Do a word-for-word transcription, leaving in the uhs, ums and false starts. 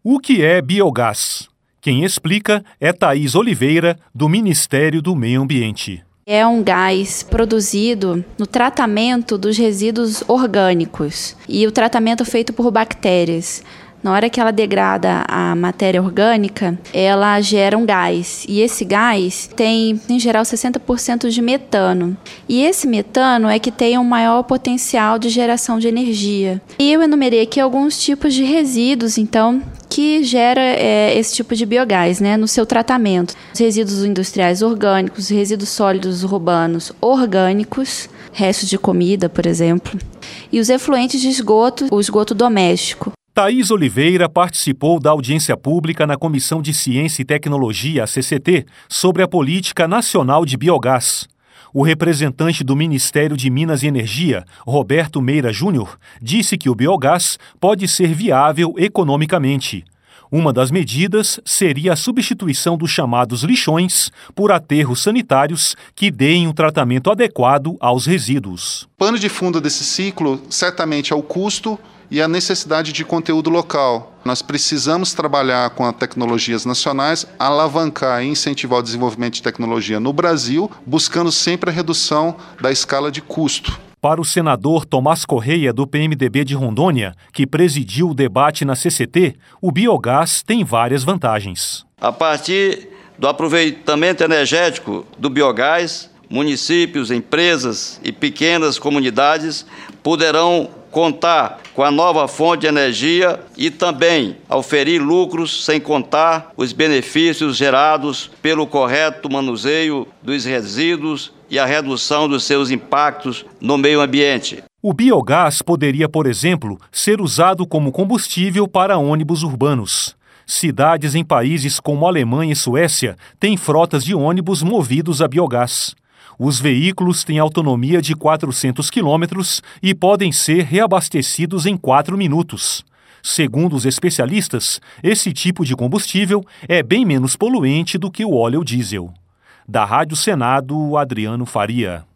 O que é biogás? Quem explica é Thaís Oliveira, do Ministério do Meio Ambiente. É um gás produzido no tratamento dos resíduos orgânicos e o tratamento feito por bactérias. Na hora que ela degrada a matéria orgânica, ela gera um gás. E esse gás tem, em geral, sessenta por cento de metano. E esse metano é que tem um maior potencial de geração de energia. E eu enumerei aqui alguns tipos de resíduos, então, que gera é, esse tipo de biogás, né, no seu tratamento. Os resíduos industriais orgânicos, resíduos sólidos urbanos orgânicos, restos de comida, por exemplo, e os efluentes de esgoto, o esgoto doméstico. Thaís Oliveira participou da audiência pública na Comissão de Ciência e Tecnologia, a C C T, sobre a Política Nacional de Biogás. O representante do Ministério de Minas e Energia, Roberto Meira Júnior, disse que o biogás pode ser viável economicamente. Uma das medidas seria a substituição dos chamados lixões por aterros sanitários que deem um tratamento adequado aos resíduos. O pano de fundo desse ciclo certamente é o custo e a necessidade de conteúdo local. Nós precisamos trabalhar com as tecnologias nacionais, alavancar e incentivar o desenvolvimento de tecnologia no Brasil, buscando sempre a redução da escala de custo. Para o senador Tomás Correia, do P M D B de Rondônia, que presidiu o debate na C C T, o biogás tem várias vantagens. A partir do aproveitamento energético do biogás, municípios, empresas e pequenas comunidades poderão contar com a nova fonte de energia e também oferir lucros, sem contar os benefícios gerados pelo correto manuseio dos resíduos e a redução dos seus impactos no meio ambiente. O biogás poderia, por exemplo, ser usado como combustível para ônibus urbanos. Cidades em países como Alemanha e Suécia têm frotas de ônibus movidos a biogás. Os veículos têm autonomia de quatrocentos quilômetros e podem ser reabastecidos em quatro minutos. Segundo os especialistas, esse tipo de combustível é bem menos poluente do que o óleo diesel. Da Rádio Senado, Adriano Faria.